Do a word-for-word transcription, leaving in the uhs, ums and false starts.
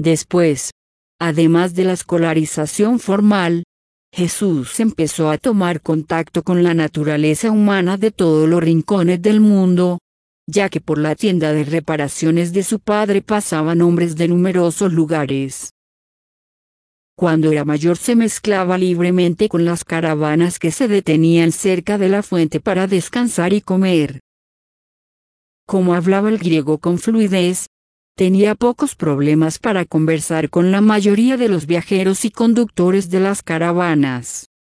Después, además de la escolarización formal, Jesús empezó a tomar contacto con la naturaleza humana de todos los rincones del mundo, ya que por la tienda de reparaciones de su padre pasaban hombres de numerosos lugares. Cuando era mayor se mezclaba libremente con las caravanas que se detenían cerca de la fuente para descansar y comer. Como hablaba el griego con fluidez, tenía pocos problemas para conversar con la mayoría de los viajeros y conductores de las caravanas.